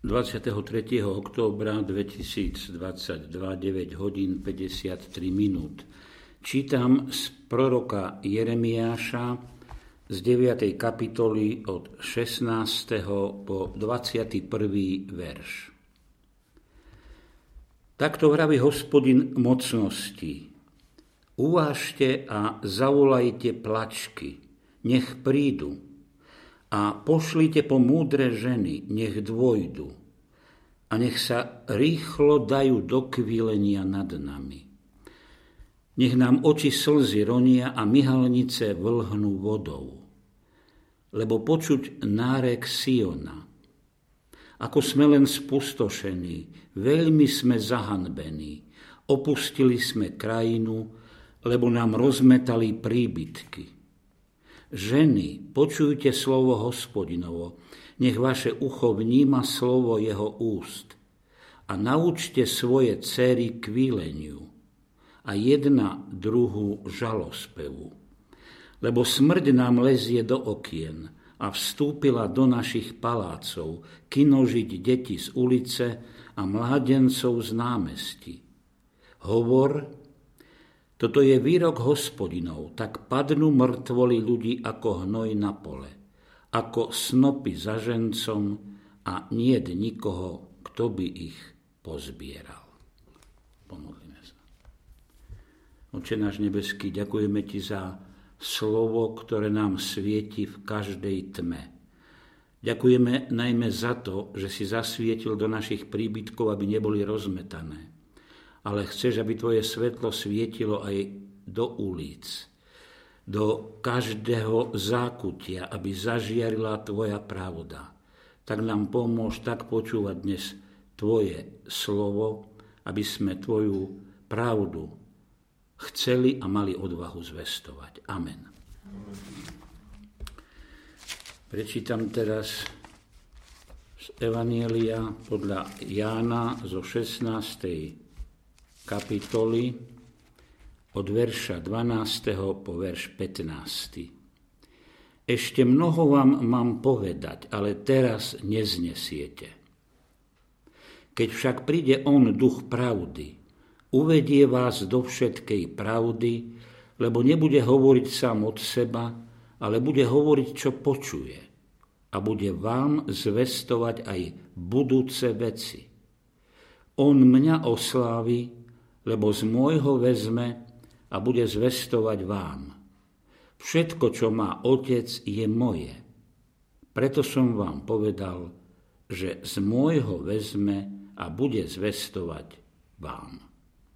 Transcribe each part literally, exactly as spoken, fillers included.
dvadsiateho tretieho októbra dvetisícdvadsaťdva, deväť hodín päťdesiattri minút. Čítam z proroka Jeremiáša z deviatej kapitoly od šestnásteho po dvadsiaty prvý verš. Takto vraví Hospodin mocností. Uvážte a zavolajte plačky, nech prídu. A pošlite po múdre ženy, nech dôjdu. A nech sa rýchlo dajú do kvílenia nad nami. Nech nám oči slzy ronia a myhalnice vlhnú vodou. Lebo počuť nárek Siona. Ako sme len spustošení, veľmi sme zahanbení. Opustili sme krajinu, lebo nám rozmetali príbytky. Ženy, počujte slovo Hospodinovo, nech vaše ucho vníma slovo jeho úst a naučte svoje dcery kvíleniu a jedna druhú žalospevu. Lebo smrť nám lezie do okien a vstúpila do našich palácov, kinožiť deti z ulice a mládencov z námestí. Hovor, toto je výrok Hospodinov, tak padnú mŕtvoli ľudí ako hnoj na pole, ako snopy za žencom a niet nikoho, kto by ich pozbieral. Pomodlíme sa. Otče náš nebeský, ďakujeme Ti za slovo, ktoré nám svieti v každej tme. Ďakujeme najmä za to, že si zasvietil do našich príbytkov, aby neboli rozmetané. Ale chceš, aby tvoje svetlo svietilo aj do ulic, do každého zákutia, aby zažiarila tvoja pravda. Tak nám pomôž tak počúvať dnes tvoje slovo, aby sme tvoju pravdu chceli a mali odvahu zvestovať. Amen. Prečítam teraz z Evanjelia podľa Jána zo šestnástej kapitoly od verša dvanásteho po verš pätnásty. Ešte mnoho vám mám povedať, ale teraz neznesiete. Keď však príde on, duch pravdy, uvedie vás do všetkej pravdy, lebo nebude hovoriť sám od seba, ale bude hovoriť, čo počuje a bude vám zvestovať aj budúce veci. On mňa oslávi, lebo z môjho vezme a bude zvestovať vám. Všetko, čo má Otec, je moje. Preto som vám povedal, že z môjho vezme a bude zvestovať vám.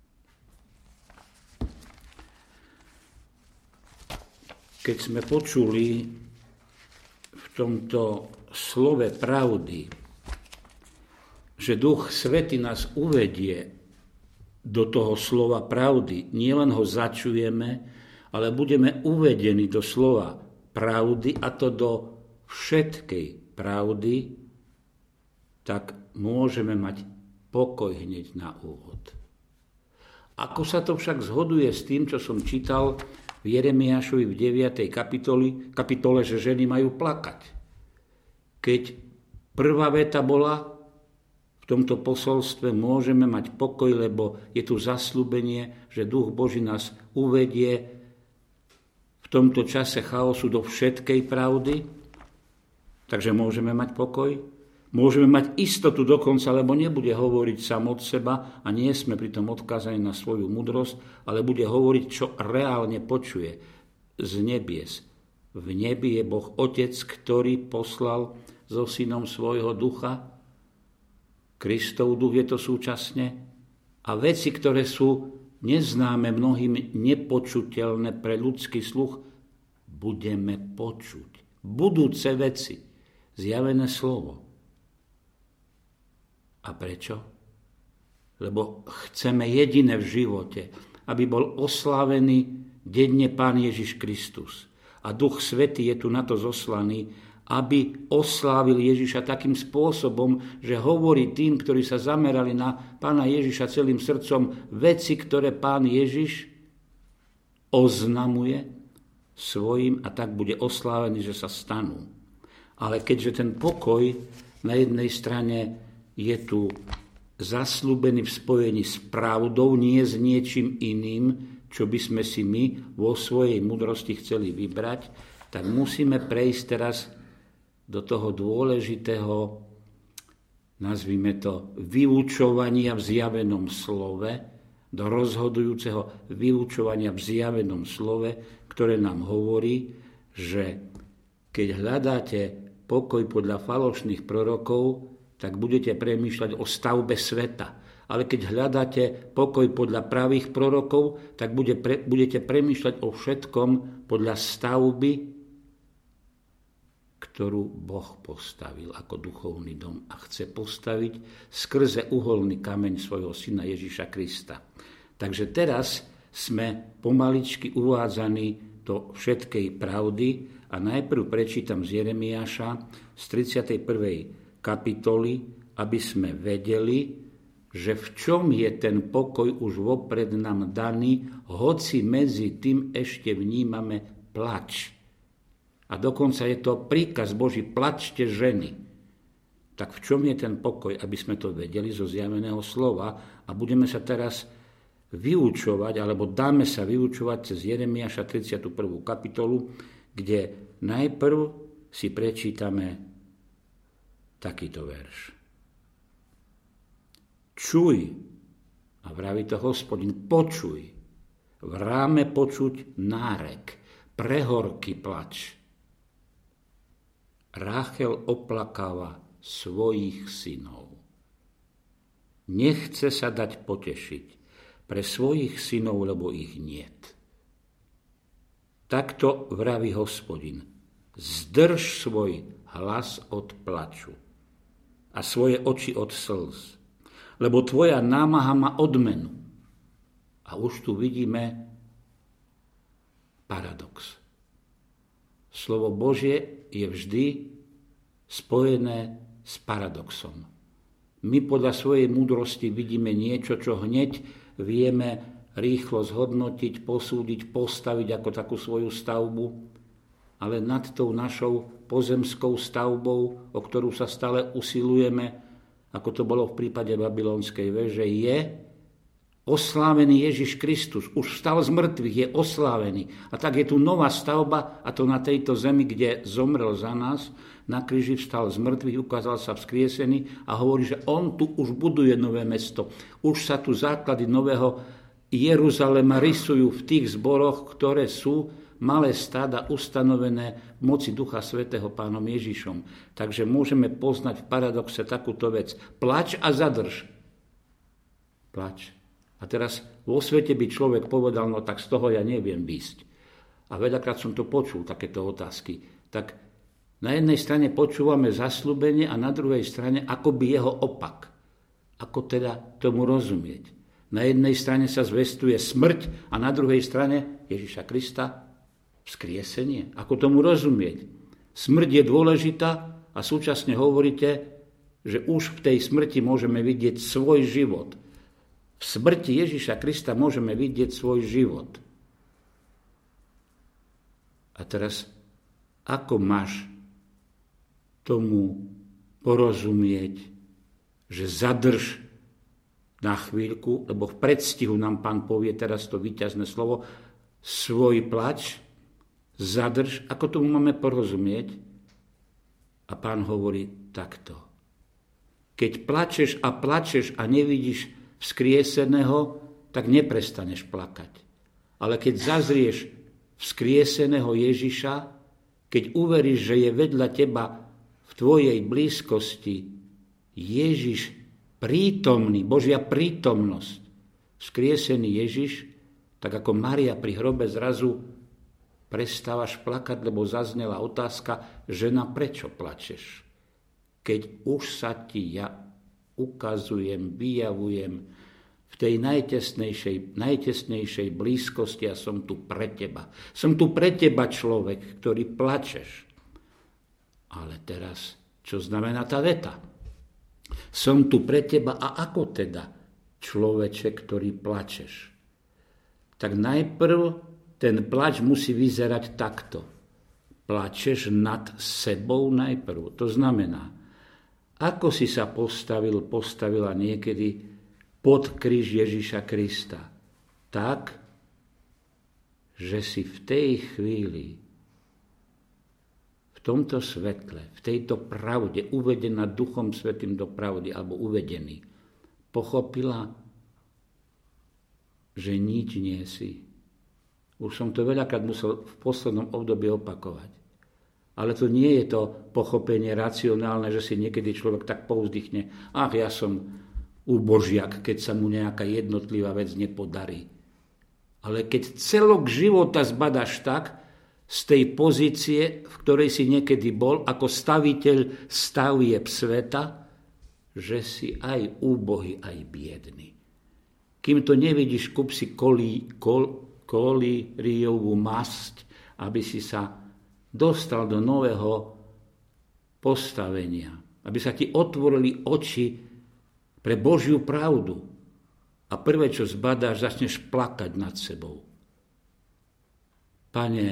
Keď sme počuli v tomto slove pravdy, že Duch Svätý nás uvedie do toho slova pravdy, nielen ho začujeme, ale budeme uvedení do slova pravdy, a to do všetkej pravdy, tak môžeme mať pokoj hneď na úvod. Ako sa to však zhoduje s tým, čo som čítal v Jeremiášovi v deviatej kapitole, kapitole, že ženy majú plakať? Keď prvá veta bola, v tomto posolstve môžeme mať pokoj, lebo je tu zasľúbenie, že Duch Boží nás uvedie v tomto čase chaosu do všetkej pravdy. Takže môžeme mať pokoj. Môžeme mať istotu dokonca, lebo nebude hovoriť sám od seba a nie sme pritom odkázaní na svoju múdrosť, ale bude hovoriť, čo reálne počuje z nebies. V nebi je Boh Otec, ktorý poslal so synom svojho ducha. Kristov duch je to súčasne a veci, ktoré sú neznáme mnohým, nepočuteľné pre ľudský sluch, budeme počuť. Budúce veci, zjavené slovo. A prečo? Lebo chceme jediné v živote, aby bol oslávený denne Pán Ježiš Kristus. A Duch Svätý je tu na to zoslaný, aby oslávil Ježiša takým spôsobom, že hovorí tým, ktorí sa zamerali na Pána Ježiša celým srdcom, veci, ktoré Pán Ježiš oznamuje svojim a tak bude oslávený, že sa stanú. Ale keďže ten pokoj na jednej strane je tu zasľúbený v spojení s pravdou, nie s niečím iným, čo by sme si my vo svojej múdrosti chceli vybrať, tak musíme prejsť teraz do toho dôležitého, nazvime to, vyučovania v zjavenom slove, do rozhodujúceho vyučovania v zjavenom slove, ktoré nám hovorí, že keď hľadáte pokoj podľa falošných prorokov, tak budete premýšľať o stavbe sveta. Ale keď hľadáte pokoj podľa pravých prorokov, tak bude pre, budete premýšľať o všetkom podľa stavby, ktorú Boh postavil ako duchovný dom a chce postaviť skrze uholný kameň svojho syna Ježiša Krista. Takže teraz sme pomaličky uvádzaní do všetkej pravdy a najprv prečítam z Jeremiáša z tridsiatej prvej kapitoly, aby sme vedeli, že v čom je ten pokoj už vopred nám daný, hoci medzi tým ešte vnímame plač. A dokonca je to príkaz Boží, plačte ženy. Tak v čom je ten pokoj, aby sme to vedeli zo zjaveného slova a budeme sa teraz vyučovať, alebo dáme sa vyučovať cez Jeremiáša tridsiatu prvú kapitolu, kde najprv si prečítame takýto verš. Čuj, a vraví to Hospodin, počuj, v ráme počuť nárek, prehorký plač. Ráchel oplakáva svojich synov. Nechce sa dať potešiť pre svojich synov, lebo ich niet. Takto vraví Hospodin, zdrž svoj hlas od plaču a svoje oči od slz, lebo tvoja námaha má odmenu. A už tu vidíme paradox. Slovo Božie je vždy spojené s paradoxom. My podľa svojej múdrosti vidíme niečo, čo hneď vieme rýchlo zhodnotiť, posúdiť, postaviť ako takú svoju stavbu, ale nad tou našou pozemskou stavbou, o ktorú sa stále usilujeme, ako to bolo v prípade babylonskej veže, je oslávený Ježiš Kristus. Už vstal z mŕtvych, je oslávený. A tak je tu nová stavba, a to na tejto zemi, kde zomrel za nás, na kríži vstal z mŕtvych, ukázal sa vzkriesený a hovorí, že on tu už buduje nové mesto. Už sa tu základy nového Jeruzalema rysujú v tých zboroch, ktoré sú malé stáda ustanovené v moci Ducha Svätého Pánom Ježišom. Takže môžeme poznať v paradoxe takúto vec. Plač a zadrž. Plač. A teraz vo svete by človek povedal, no tak z toho ja neviem výsť. A veľakrát som to počul, takéto otázky. Tak na jednej strane počúvame zasľúbenie a na druhej strane akoby jeho opak. Ako teda tomu rozumieť? Na jednej strane sa zvestuje smrť a na druhej strane Ježiša Krista vzkriesenie. Ako tomu rozumieť? Smrť je dôležitá a súčasne hovoríte, že už v tej smrti môžeme vidieť svoj život. V smrti Ježiša Krista môžeme vidieť svoj život. A teraz, ako máš tomu porozumieť, že zadrž na chvíľku, lebo v predstihu nám Pán povie teraz to víťazné slovo, svoj plač, zadrž, ako tomu máme porozumieť? A Pán hovorí takto. Keď plačeš a plačeš a nevidíš vzkrieseného, tak neprestaneš plakať. Ale keď zazrieš vzkrieseného Ježiša, keď uveríš, že je vedľa teba v tvojej blízkosti Ježiš prítomný, Božia prítomnosť, vzkriesený Ježiš, tak ako Mária pri hrobe zrazu prestávaš plakať, lebo zaznela otázka, žena, prečo plačeš? Keď už sa ti ja ukazujem, vyjavujem v tej najtesnejšej, najtesnejšej blízkosti a som tu pre teba. Som tu pre teba, človek, ktorý plačeš. Ale teraz, čo znamená tá veta? Som tu pre teba a ako teda, človeče, ktorý plačeš? Tak najprv ten plač musí vyzerať takto. Plačeš nad sebou najprv. To znamená, Ako si sa postavil, postavila niekedy pod kríž Ježiša Krista? Tak, že si v tej chvíli, v tomto svetle, v tejto pravde, uvedená Duchom Svätým do pravdy, alebo uvedený, pochopila, že nič nie si. Už som to veľakrát musel v poslednom období opakovať. Ale to nie je to pochopenie racionálne, že si niekedy človek tak povzdychne, ach, ja som úbožiak, keď sa mu nejaká jednotlivá vec nepodarí. Ale keď celok života zbadaš tak, z tej pozície, v ktorej si niekedy bol, ako staviteľ stavieb sveta, že si aj úbohý, aj biedný. Kým to nevidíš, kúp si kolí, kol, kolíriovú masť, aby si sa dostal do nového postavenia. Aby sa ti otvorili oči pre Božiu pravdu. A prvé, čo zbadáš, začneš plakať nad sebou. Pane,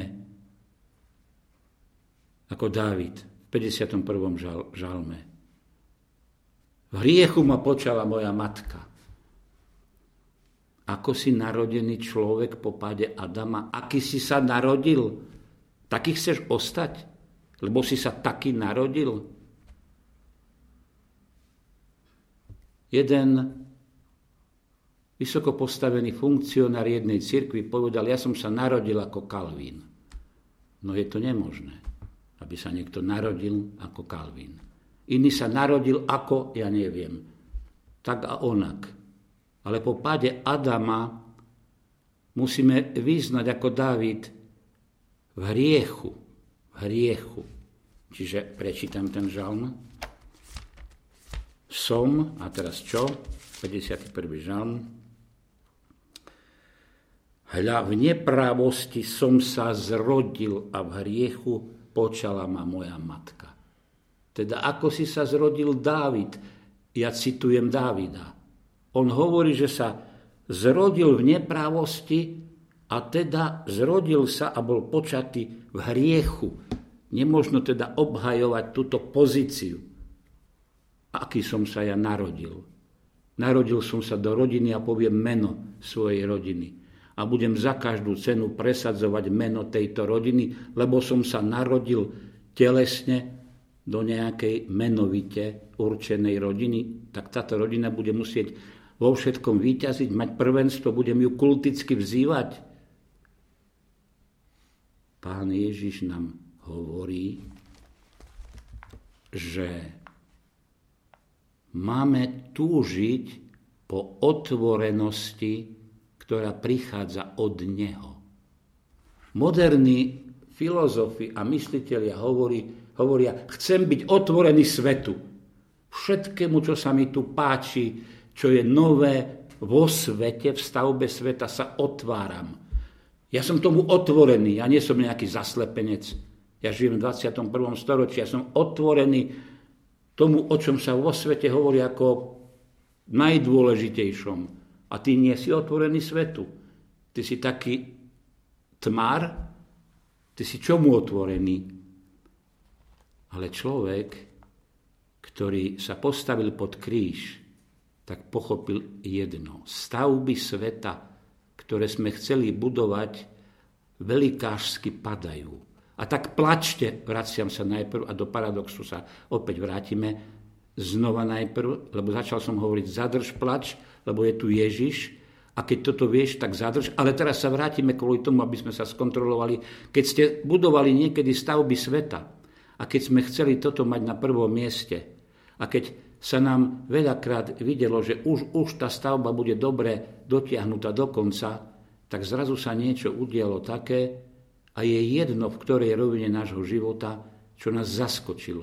ako Dávid v päťdesiatom prvom žal, žalme. V hriechu ma počala moja matka. Ako si narodený človek po páde Adama, aký si sa narodil, taký chceš ostať, lebo si sa taký narodil. Jeden vysoko postavený funkcionár jednej cirkvi povedal, ja som sa narodil ako Kalvín. No je to nemožné, aby sa niekto narodil ako Kalvín. Iný sa narodil ako, ja neviem, tak a onak. Ale po páde Adama musíme vyznať ako Dávid v hriechu. V hriechu. Čiže prečítam ten žalm. Som, a teraz čo? päťdesiaty prvý žalm. Hľa, v neprávosti som sa zrodil a v hriechu počala ma moja matka. Teda ako si sa zrodil Dávid? Ja citujem Dávida. On hovorí, že sa zrodil v neprávosti a teda zrodil sa a bol počatý v hriechu. Nemožno teda obhajovať túto pozíciu. Aký som sa ja narodil? Narodil som sa do rodiny a poviem meno svojej rodiny. A budem za každú cenu presadzovať meno tejto rodiny, lebo som sa narodil telesne do nejakej menovite určenej rodiny, tak táto rodina bude musieť vo všetkom víťaziť, mať prvenstvo, budem ju kulticky vzývať. Pán Ježiš nám hovorí, že máme túžiť po otvorenosti, ktorá prichádza od Neho. Moderní filozofi a myslitelia hovorí, hovoria, chcem byť otvorený svetu. Všetkému, čo sa mi tu páči, čo je nové vo svete, v stavbe sveta, sa otváram. Ja som tomu otvorený, ja nie som nejaký zaslepenec. Ja žijem v dvadsiatom prvom storočí, ja som otvorený tomu, o čom sa vo svete hovorí ako najdôležitejšom. A ty nie si otvorený svetu. Ty si taký tmár, ty si čomu otvorený? Ale človek, ktorý sa postavil pod kríž, tak pochopil jedno. Stavby sveta, ktoré sme chceli budovať, velikášsky padajú. A tak plačte, vraciam sa najprv a do paradoxu sa opäť vrátime, znova najprv, lebo začal som hovoriť zadrž plač, lebo je tu Ježiš a keď toto vieš, tak zadrž. Ale teraz sa vrátime kvôli tomu, aby sme sa skontrolovali. Keď ste budovali niekedy stavby sveta a keď sme chceli toto mať na prvom mieste a keď sa nám veľakrát videlo, že už, už tá stavba bude dobre dotiahnutá do konca, tak zrazu sa niečo udialo také a je jedno, v ktorej rovine nášho života, čo nás zaskočilo.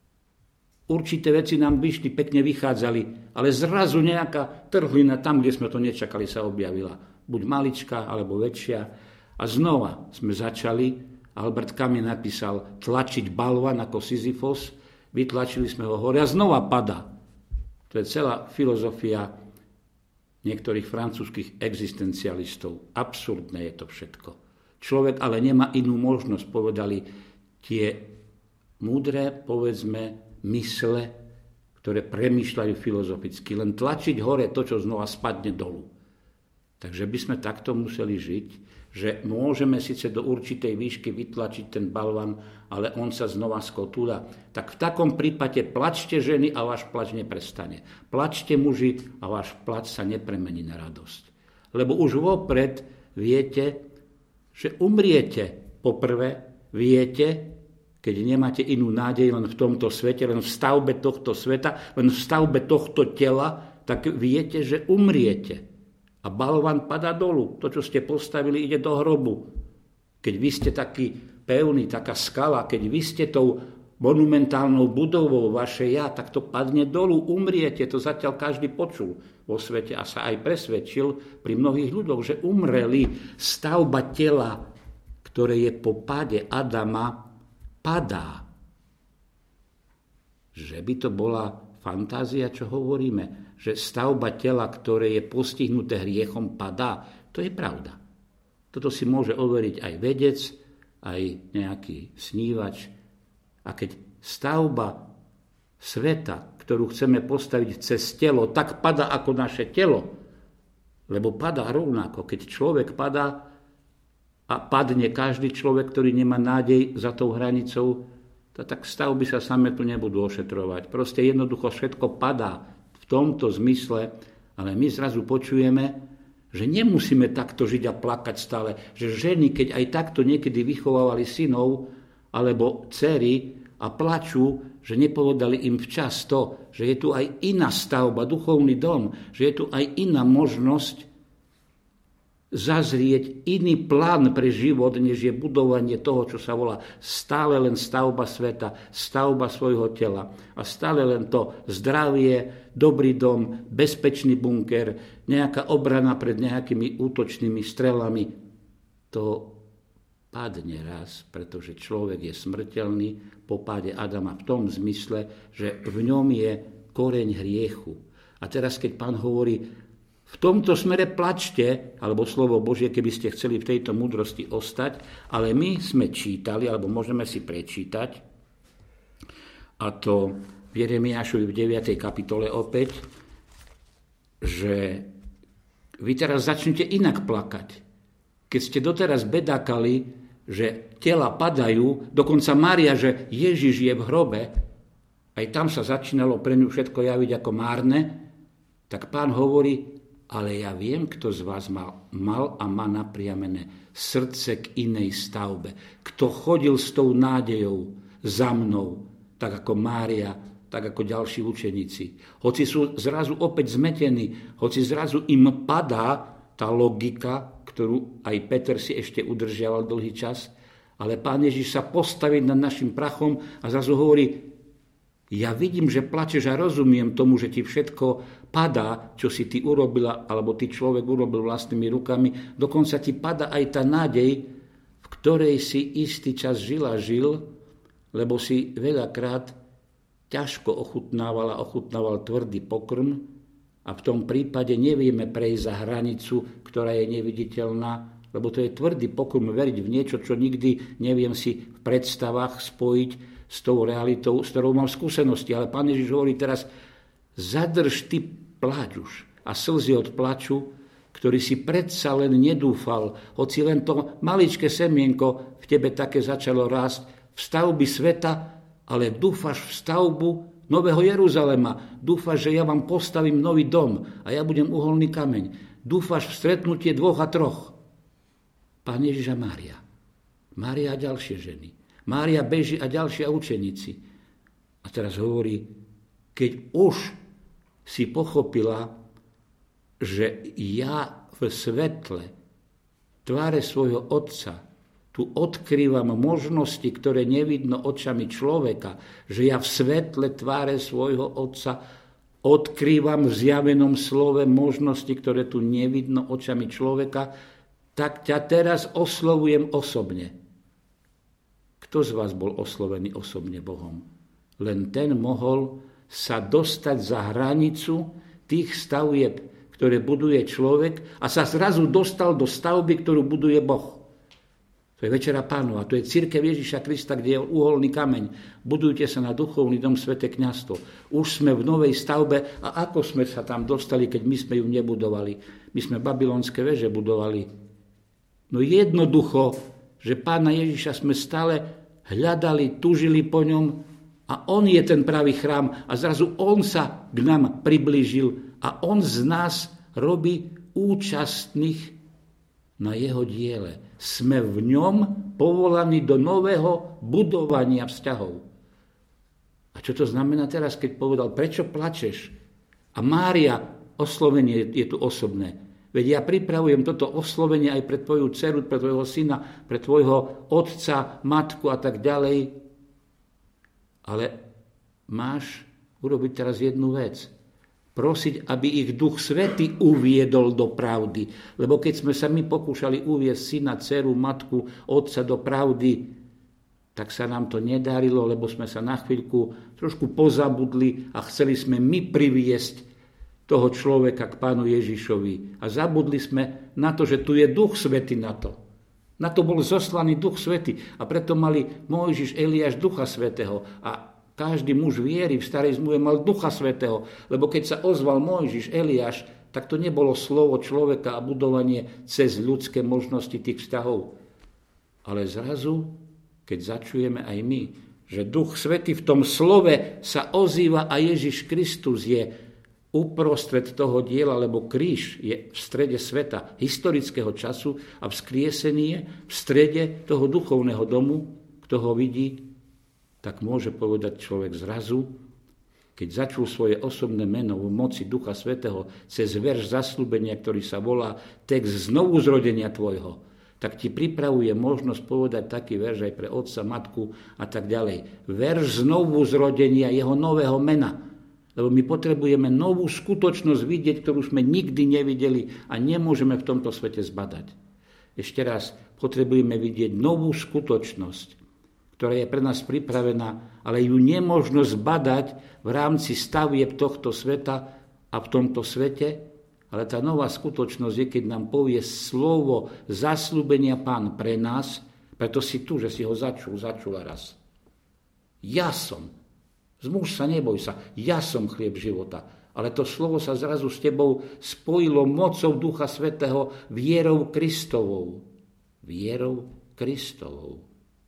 Určité veci nám vyšli, pekne vychádzali, ale zrazu nejaká trhlina tam, kde sme to nečakali, sa objavila. Buď maličká, alebo väčšia. A znova sme začali, Albert Camus napísal, tlačiť balvan ako Sisyfos, vytlačili sme ho hore a znova pada. To je celá filozofia niektorých francúzskych existencialistov. Absurdné je to všetko. Človek ale nemá inú možnosť, povedali tie múdre, povedzme, mysle, ktoré premýšľajú filozoficky, len tlačiť hore to, čo znova spadne dolu. Takže by sme takto museli žiť, že môžeme síce do určitej výšky vytlačiť ten balvan, ale on sa znova skotúľa. Tak v takom prípade plačte ženy a váš plač neprestane. Plačte muži a váš plač sa nepremení na radosť. Lebo už vopred viete, že umriete. Poprvé viete, keď nemáte inú nádej len v tomto svete, len v stavbe tohto sveta, len v stavbe tohto tela, tak viete, že umriete. A balvan padá dolu. To, čo ste postavili, ide do hrobu. Keď vy ste taký pevný, taká skala, keď vy ste tou monumentálnou budovou vaše ja, tak to padne dolu, umriete. To zatiaľ každý počul vo svete a sa aj presvedčil pri mnohých ľuďoch, že umreli. Stavba tela, ktoré je po páde Adama, padá. Že by to bola fantázia, čo hovoríme, že stavba tela, ktoré je postihnuté hriechom, padá. To je pravda. Toto si môže overiť aj vedec, aj nejaký snívač. A keď stavba sveta, ktorú chceme postaviť cez telo, tak padá ako naše telo, lebo padá rovnako. Keď človek padá a padne každý človek, ktorý nemá nádej za tou hranicou, to tak stavby sa same tu nebudú ošetrovať. Proste jednoducho všetko padá v tomto zmysle, ale my zrazu počujeme, že nemusíme takto žiť a plakať stále. Že ženy, keď aj takto niekedy vychovávali synov alebo dcery a plačú, že nepovedali im včas to, že je tu aj iná stavba, duchovný dom, že je tu aj iná možnosť zazrieť iný plán pre život, než je budovanie toho, čo sa volá stále len stavba sveta, stavba svojho tela. A stále len to zdravie, dobrý dom, bezpečný bunker, nejaká obrana pred nejakými útočnými strelami. To padne raz, pretože človek je smrteľný po páde Adama v tom zmysle, že v ňom je koreň hriechu. A teraz, keď Pán hovorí, v tomto smere plačte, alebo slovo Božie, keby ste chceli v tejto múdrosti ostať, ale my sme čítali, alebo môžeme si prečítať, a to v Jeremiášovi v deviatej kapitole opäť, že vy teraz začnete inak plakať. Keď ste doteraz bedákali, že tela padajú, dokonca Mária, že Ježiš je v hrobe, aj tam sa začínalo pre ňu všetko javiť ako márne, tak Pán hovorí, ale ja viem, kto z vás mal, mal a má napriamené srdce k inej stavbe. Kto chodil s tou nádejou za mnou, tak ako Mária, tak ako ďalší učeníci. Hoci sú zrazu opäť zmetení, hoci zrazu im padá tá logika, ktorú aj Peter si ešte udržiaval dlhý čas, ale Pán Ježiš sa postaví nad našim prachom a zrazu hovorí, ja vidím, že plačeš a rozumiem tomu, že ti všetko padá, čo si ty urobila, alebo ty človek urobil vlastnými rukami. Dokonca ti padá aj tá nádej, v ktorej si istý čas žila, žil, lebo si veľakrát ťažko ochutnávala, ochutnával tvrdý pokrm a v tom prípade nevieme prejsť za hranicu, ktorá je neviditeľná, lebo to je tvrdý pokrm veriť v niečo, čo nikdy neviem si v predstavách spojiť s tou realitou, s ktorou mám skúsenosti. Ale Pán Ježiš hovorí teraz, zadrž ty pláč už a slzy od plaču, ktorý si predsa len nedúfal, hoci len to maličké semienko v tebe také začalo rásť v stavby sveta, ale dúfaš v stavbu Nového Jeruzalema. Dúfaš, že ja vám postavím nový dom a ja budem uholný kameň. Dúfaš v stretnutie dvoch a troch. Pán Ježiš a Mária. Mária a ďalšie ženy. Mária beží a ďalšia učeníci. A teraz hovorí, keď už si pochopila, že ja v svetle tváre svojho Otca tu odkrývam možnosti, ktoré nevidno očami človeka, že ja v svetle tváre svojho Otca odkrývam v zjavenom slove možnosti, ktoré tu nevidno očami človeka, tak ťa teraz oslovujem osobne. Kto z vás bol oslovený osobne Bohom? Len ten mohol sa dostať za hranicu tých stavieb, ktoré buduje človek a sa zrazu dostal do stavby, ktorú buduje Boh. To je Večera Pánova, to je cirkev Ježiša Krista, kde je uholný kameň. Budujte sa na duchovný dom, sväté kňazstvo. Už sme v novej stavbe a ako sme sa tam dostali, keď my sme ju nebudovali? My sme babylonské veže budovali. No jednoducho, že Pána Ježiša sme stále hľadali, tužili po ňom a on je ten pravý chrám a zrazu on sa k nám priblížil a on z nás robí účastných na jeho diele. Sme v ňom povolaní do nového budovania vzťahov. A čo to znamená teraz, keď povedal, prečo plačeš? A Mária, oslovenie je tu osobné. Veď ja pripravujem toto oslovenie aj pre tvoju dceru, pre tvojho syna, pre tvojho otca, matku a tak ďalej. Ale máš urobiť teraz jednu vec. Prosiť, aby ich Duch Svätý uviedol do pravdy. Lebo keď sme sa my pokúšali uviesť syna, dceru, matku, otca do pravdy, tak sa nám to nedarilo, lebo sme sa na chvíľku trošku pozabudli a chceli sme my priviesť toho človeka k Pánu Ježišovi. A zabudli sme na to, že tu je Duch Svätý na to. Na to bol zoslaný Duch Svätý. A preto mali Mojžiš, Eliáš Ducha Svätého. A každý muž viery v starej zmluve mal Ducha Svätého, lebo keď sa ozval Mojžiš, Eliáš, tak to nebolo slovo človeka a budovanie cez ľudské možnosti tých vzťahov. Ale zrazu, keď začujeme aj my, že Duch Svätý v tom slove sa ozýva a Ježiš Kristus je uprostred toho diela, lebo kríž je v strede sveta, historického času a vzkriesený je v strede toho duchovného domu, kto ho vidí, tak môže povedať človek zrazu, keď začul svoje osobné meno v moci Ducha Svätého cez verš zasľúbenia, ktorý sa volá text znovu zrodenia tvojho, tak ti pripravuje možnosť povedať taký verš aj pre otca, matku a tak ďalej. Verš znovu zrodenia jeho nového mena. Lebo my potrebujeme novú skutočnosť vidieť, ktorú sme nikdy nevideli a nemôžeme v tomto svete zbadať. Ešte raz, potrebujeme vidieť novú skutočnosť, ktorá je pre nás pripravená, ale ju nemožno zbadať v rámci stavieb tohto sveta a v tomto svete. Ale tá nová skutočnosť je, keď nám povie slovo zasľúbenia Pán pre nás, preto si tu, že si ho začul, začula raz. Ja som. Zmuž sa, neboj sa. Ja som chlieb života. Ale to slovo sa zrazu s tebou spojilo mocou Ducha Svätého, vierou Kristovou. Vierou Kristovou.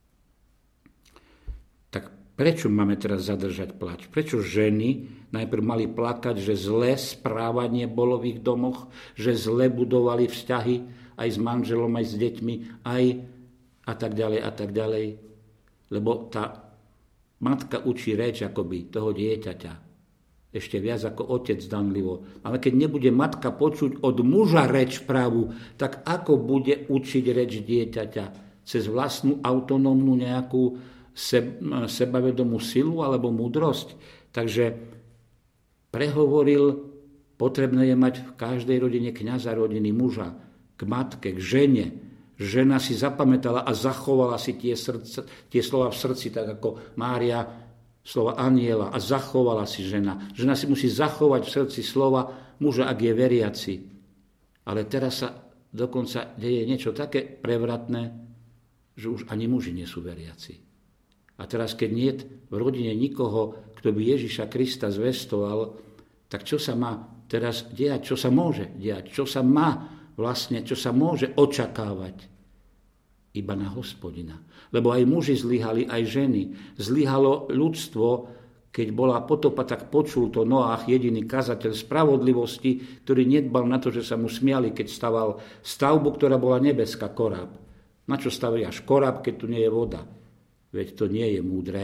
Prečo máme teraz zadržať plač? Prečo ženy najprv mali plakať, že zlé správanie bolo v ich domoch, že zle budovali vzťahy aj s manželom, aj s deťmi, aj a tak ďalej a tak ďalej. Lebo tá matka učí reč akoby toho dieťaťa. Ešte viac ako otec zdanlivo. Ale keď nebude matka počuť od muža reč pravú, tak ako bude učiť reč dieťaťa? Cez vlastnú autonómnu nejakú sebavedomú silu alebo múdrosť. Takže prehovoril, potrebné je mať v každej rodine kňaza rodiny, muža, k matke, k žene. Žena si zapamätala a zachovala si tie, srdce, tie slova v srdci, tak ako Mária slova anjela, a zachovala si žena. Žena si musí zachovať v srdci slova muža, ak je veriaci. Ale teraz sa dokonca deje niečo také prevratné, že už ani muži nie sú veriaci. A teraz, keď nie je v rodine nikoho, kto by Ježiša Krista zvestoval, tak čo sa má teraz diať? Čo sa môže diať? Čo sa má vlastne, čo sa môže očakávať? Iba na Hospodina. Lebo aj muži zlyhali, aj ženy. Zlyhalo ľudstvo, keď bola potopa, tak počul to Noach, jediný kazateľ spravodlivosti, ktorý nedbal na to, že sa mu smiali, keď staval stavbu, ktorá bola nebeská, koráb. Na čo staviaš koráb, keď tu nie je voda? Veď to nie je múdre.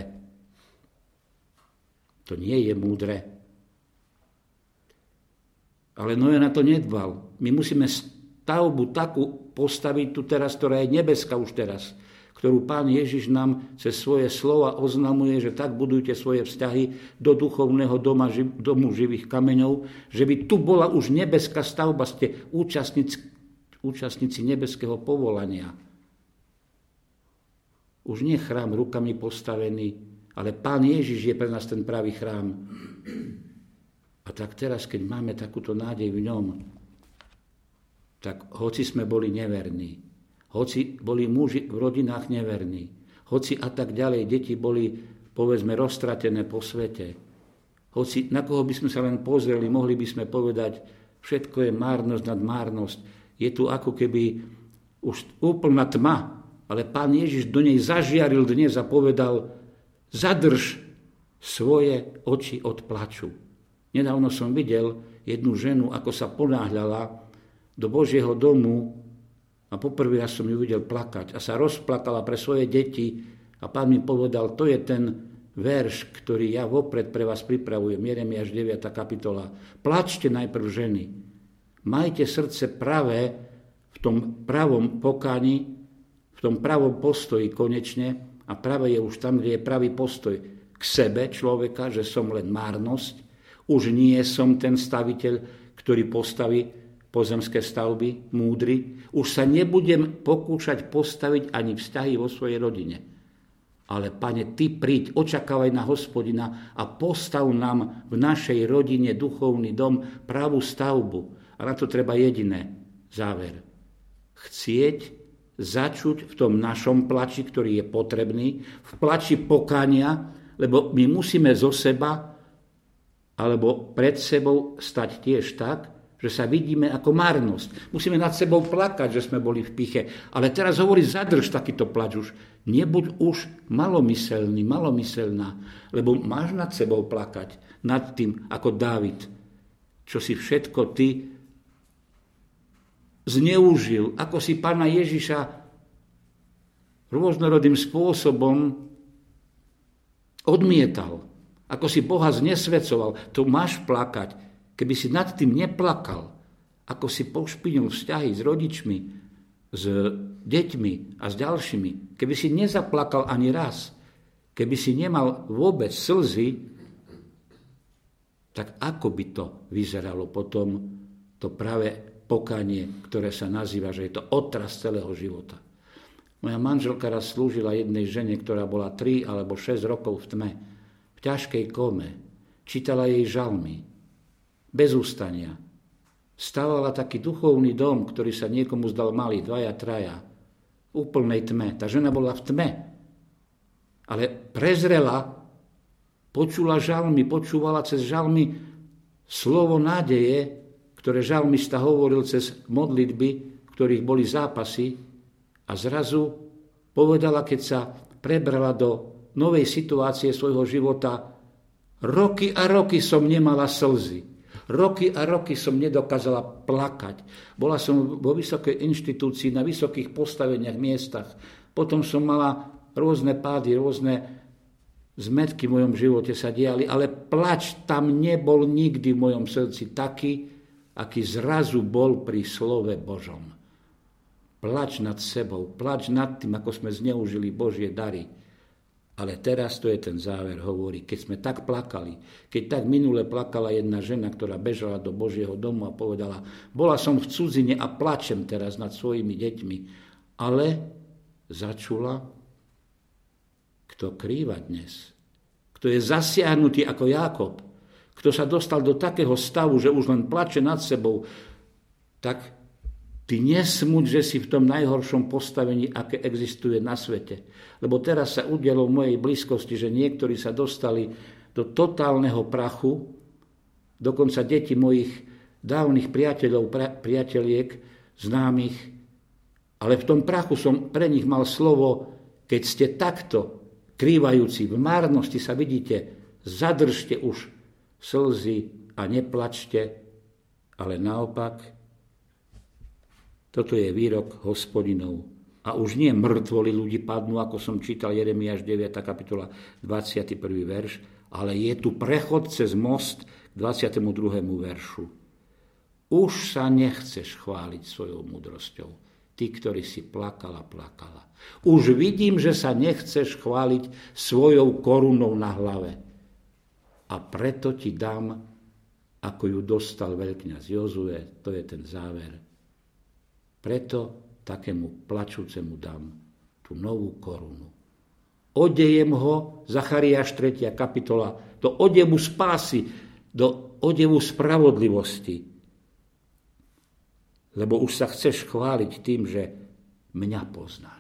To nie je múdre. Ale Noé na to nedbal. My musíme stavbu takú postaviť tu teraz, ktorá je nebeská už teraz, ktorú Pán Ježiš nám cez svoje slova oznamuje, že tak budujte svoje vzťahy do duchovného doma, domu živých kameňov, že by tu bola už nebeská stavba, ste účastníci, účastníci nebeského povolania. Už nie chrám rukami postavený, ale Pán Ježiš je pre nás ten pravý chrám. A tak teraz, keď máme takúto nádej v ňom, tak hoci sme boli neverní, hoci boli muži v rodinách neverní, hoci a tak ďalej, deti boli, povedzme, roztratené po svete, hoci na koho by sme sa len pozreli, mohli by sme povedať, všetko je márnosť nad márnosť, je tu ako keby už úplná tma, ale Pán Ježiš do nej zažiaril dnes a povedal, zadrž svoje oči od plaču. Nedávno som videl jednu ženu, ako sa ponáhľala do Božieho domu a poprvý raz som ju videl plakať a sa rozplakala pre svoje deti a Pán mi povedal, to je ten verš, ktorý ja vopred pre vás pripravujem, Jeremiáš deviata kapitola. Plačte najprv ženy, majte srdce pravé v tom pravom pokáni, v tom pravom postoji konečne, a práve je už tam, kde je pravý postoj k sebe človeka, že som len márnosť, už nie som ten staviteľ, ktorý postaví pozemské stavby, múdry, už sa nebudem pokúšať postaviť ani vzťahy vo svojej rodine. Ale Pane, Ty príď, očakávaj na Hospodina a postav nám v našej rodine duchovný dom, pravú stavbu. A na to treba jediné, záver. Chcieť začuť v tom našom plači, ktorý je potrebný, v plači pokania, lebo my musíme zo seba alebo pred sebou stať tiež tak, že sa vidíme ako márnosť. Musíme nad sebou plakať, že sme boli v piche. Ale teraz hovorí, zadrž takýto plač už. Nebuď už malomyselný, malomyselná, lebo máš nad sebou plakať. Nad tým, ako Dávid, čo si všetko ty zneužil, ako si Pána Ježiša rôznorodým spôsobom odmietal, ako si Boha znesvedcoval. To máš plakať. Keby si nad tým neplakal, ako si pošpinil vzťahy s rodičmi, s deťmi a s ďalšími, keby si nezaplakal ani raz, keby si nemal vôbec slzy, tak ako by to vyzeralo potom to práve pokánie, ktoré sa nazýva, že je to odraz celého života. Moja manželka raz slúžila jednej žene, ktorá bola tri alebo šesť rokov v tme, v ťažkej kome. Čítala jej žalmy, bez ustania. Stavala taký duchovný dom, ktorý sa niekomu zdal malý, dvaja, traja, v úplnej tme. Tá žena bola v tme, ale prezrela, počula žalmy, počúvala cez žalmy slovo nádeje, ktoré žalmista hovoril cez modlitby, v ktorých boli zápasy, a zrazu povedala, keď sa prebrala do novej situácie svojho života, roky a roky som nemala slzy, roky a roky som nedokázala plakať. Bola som vo vysokej inštitúcii, na vysokých postaveniach, miestach, potom som mala rôzne pády, rôzne zmetky v mojom živote sa diali, ale plač tam nebol nikdy v mojom srdci taký, aký zrazu bol pri slove Božom. Plač nad sebou, plač nad tým, ako sme zneužili Božie dary. Ale teraz to je ten záver, hovorí, keď sme tak plakali, keď tak minule plakala jedna žena, ktorá bežala do Božieho domu a povedala, bola som v cudzine a plačem teraz nad svojimi deťmi, ale začula, kto krýva dnes, kto je zasiahnutý ako Jákob, kto sa dostal do takého stavu, že už len plače nad sebou, tak ty nesmuť, že si v tom najhoršom postavení, aké existuje na svete. Lebo teraz sa udialo v mojej blízkosti, že niektorí sa dostali do totálneho prachu, dokonca deti mojich dávnych priateľov, priateliek, známych, ale v tom prachu som pre nich mal slovo, keď ste takto krývajúci, v márnosti sa vidíte, zadržte už slzy a neplačte, ale naopak, toto je výrok Hospodinov. A už nie mŕtvoli ľudí padnú, ako som čítal Jeremiáš deviata kapitola dvadsiaty prvý verš, ale je tu prechod cez most k dvadsiatemu druhému veršu. Už sa nechceš chváliť svojou múdrosťou. Ty, ktorý si plakala, plakala. Už vidím, že sa nechceš chváliť svojou korunou na hlave. A preto ti dám, ako ju dostal veľkňaz Jozue, to je ten záver. Preto takému plačúcemu dám tú novú korunu. Odejem ho, Zachariáš tretia kapitola, do odevu spásy, do odevu spravodlivosti. Lebo už sa chceš chváliť tým, že mňa poznáš.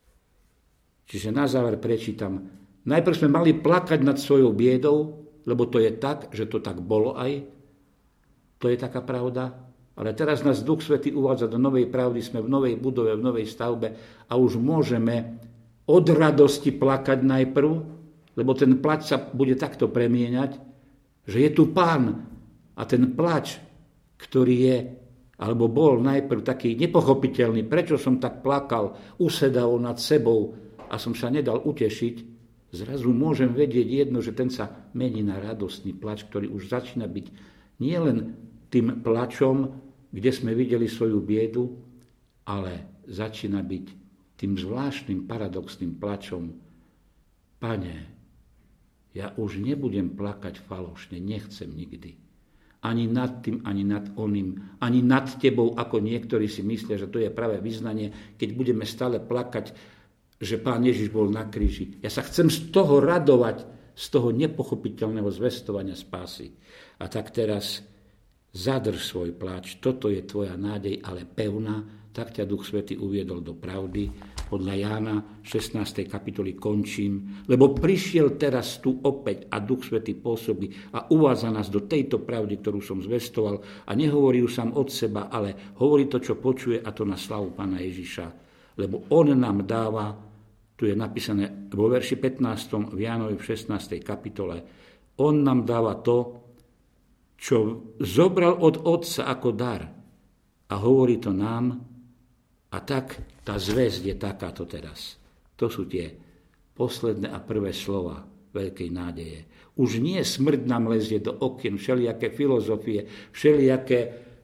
Čiže na záver prečítam, najprv sme mali plakať nad svojou biedou, lebo to je tak, že to tak bolo aj. To je taká pravda. Ale teraz nás Duch Svätý uvádza do novej pravdy, sme v novej budove, v novej stavbe a už môžeme od radosti plakať najprv, lebo ten plač sa bude takto premieňať, že je tu Pán a ten plač, ktorý je, alebo bol najprv taký nepochopiteľný, prečo som tak plakal, usedal nad sebou a som sa nedal utešiť, zrazu môžem vedieť jedno, že ten sa mení na radostný plač, ktorý už začína byť nielen tým plačom, kde sme videli svoju biedu, ale začína byť tým zvláštnym paradoxným plačom. Pane, ja už nebudem plakať falošne, nechcem nikdy. Ani nad tým, ani nad oným, ani nad tebou, ako niektorí si myslia, že to je práve vyznanie, keď budeme stále plakať, že Pán Ježiš bol na kríži. Ja sa chcem z toho radovať, z toho nepochopiteľného zvestovania spásy. A tak teraz zadrž svoj pláč, toto je tvoja nádej, ale pevná, tak ťa Duch Svätý uviedol do pravdy. Podľa Jána šestnástej kapitoly končím, lebo prišiel teraz tu opäť a Duch Svätý pôsobí a uvádza nás do tejto pravdy, ktorú som zvestoval a nehovorí ju sám od seba, ale hovorí to, čo počuje a to na slavu Pána Ježiša. Lebo on nám dáva, tu je napísané vo verši pätnástom v Jánovi v šestnástej kapitole, on nám dáva to, čo zobral od Otca ako dar a hovorí to nám. A tak tá zvesť je takáto teraz. To sú tie posledné a prvé slova veľkej nádeje. Už nie smrť nám lezie do okien, všelijaké filozofie, všelijaké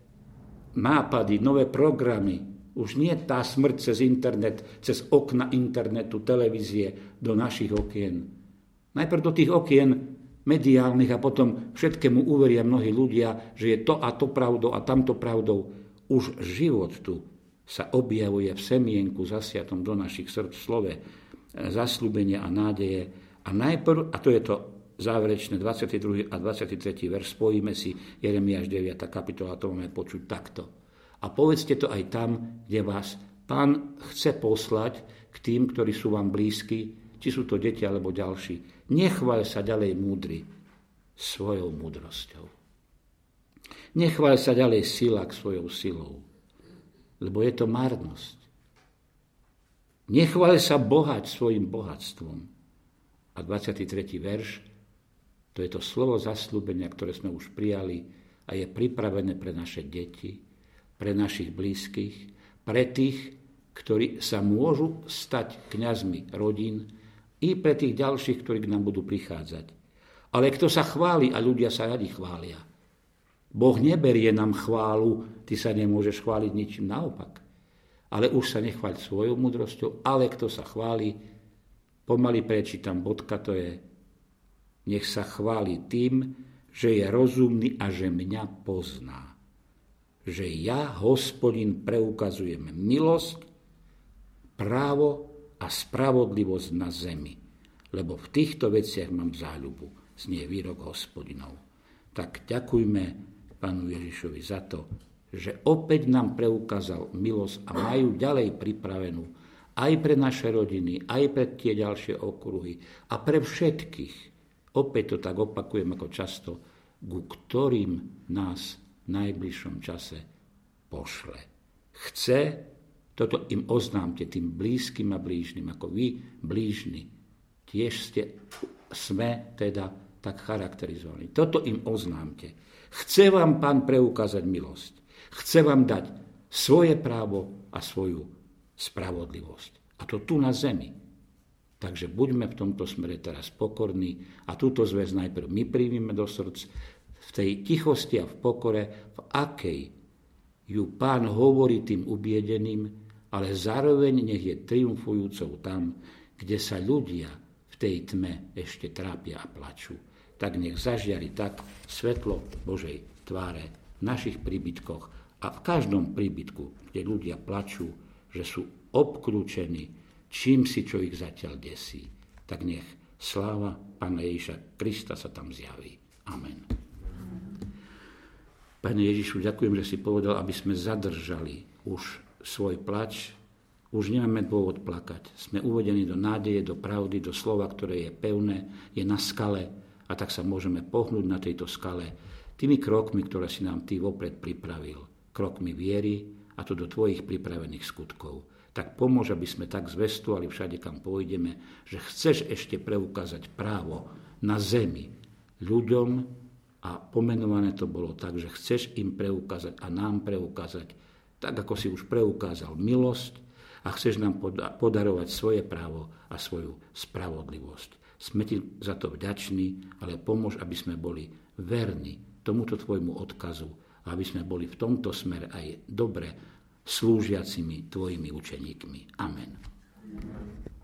nápady, nové programy. Už nie tá smrť cez internet, cez okna internetu, televízie do našich okien. Najprv do tých okien mediálnych a potom všetkému uveria mnohí ľudia, že je to a to pravdou a tamto pravdou. Už život tu sa objavuje v semienku zasiatom do našich srdc slove zasľúbenia a nádeje. A najprv, a to je to záverečné dvadsiaty druhý a dvadsiaty tretí verš, spojíme si Jeremiáš deviata kapitola, to máme počuť takto. A povedzte to aj tam, kde vás Pán chce poslať k tým, ktorí sú vám blízki, či sú to deti alebo ďalší. Nechváľ sa ďalej múdry svojou múdrosťou. Nechváľ sa ďalej silák svojou silou, lebo je to marnosť. Nechváľ sa bohať svojim bohatstvom. A dvadsiaty tretí verš, to je to slovo zasľúbenia, ktoré sme už prijali a je pripravené pre naše deti, pre našich blízkych, pre tých, ktorí sa môžu stať kňazmi rodín, i pre tých ďalších, ktorí k nám budú prichádzať. Ale kto sa chváli, a ľudia sa radi chvália, Boh neberie nám chválu, ty sa nemôžeš chváliť ničím, naopak. Ale už sa nechváľ svojou múdrosťou, ale kto sa chváli, pomaly prečítam bodka, to je, nech sa chváli tým, že je rozumný a že mňa pozná. Že ja, Hospodin, preukazujem milosť, právo a spravodlivosť na zemi. Lebo v týchto veciach mám záľubu, znie výrok Hospodinov. Tak ďakujme Pánu Ježišovi za to, že opäť nám preukázal milosť a majú ďalej pripravenú aj pre naše rodiny, aj pre tie ďalšie okruhy a pre všetkých. Opäť to tak opakujem ako často, ku ktorým nás v najbližšom čase pošle. Chce, toto im oznámte tým blízkym a blížnym, ako vy blížni. Tiež ste, sme teda tak charakterizovaní. Toto im oznámte. Chce vám Pán preukázať milosť. Chce vám dať svoje právo a svoju spravodlivosť. A to tu na zemi. Takže buďme v tomto smere teraz pokorní a túto zväzť najprv my príjmime do srdc v tej tichosti a v pokore, v akej ju Pán hovorí tým ubiedeným, ale zároveň nech je triumfujúcou tam, kde sa ľudia v tej tme ešte trápia a plačú. Tak nech zažiari tak svetlo Božej tváre v našich príbytkoch a v každom príbytku, kde ľudia plačú, že sú obklúčení čím si, čo ich zatiaľ desí. Tak nech sláva Pána Ježiša Krista sa tam zjaví. Amen. Pane Ježišu, ďakujem, že si povedal, aby sme zadržali už svoj plač Už nemáme dôvod plakať. Sme uvedení do nádeje, do pravdy, do slova, ktoré je pevné, je na skale a tak sa môžeme pohnúť na tejto skale tými krokmi, ktoré si nám Ty vopred pripravil. Krokmi viery a to do Tvojich pripravených skutkov. Tak pomôž, aby sme tak zvestovali všade, kam pôjdeme, že chceš ešte preukázať právo na zemi ľuďom a pomenované to bolo tak, že chceš im preukázať a nám preukázať, tak ako si už preukázal milosť, a chceš nám podarovať svoje právo a svoju spravodlivosť. Sme Ti za to vďační, ale pomôž, aby sme boli verní tomuto Tvojmu odkazu a aby sme boli v tomto smere aj dobre slúžiacimi Tvojimi učeníkmi. Amen.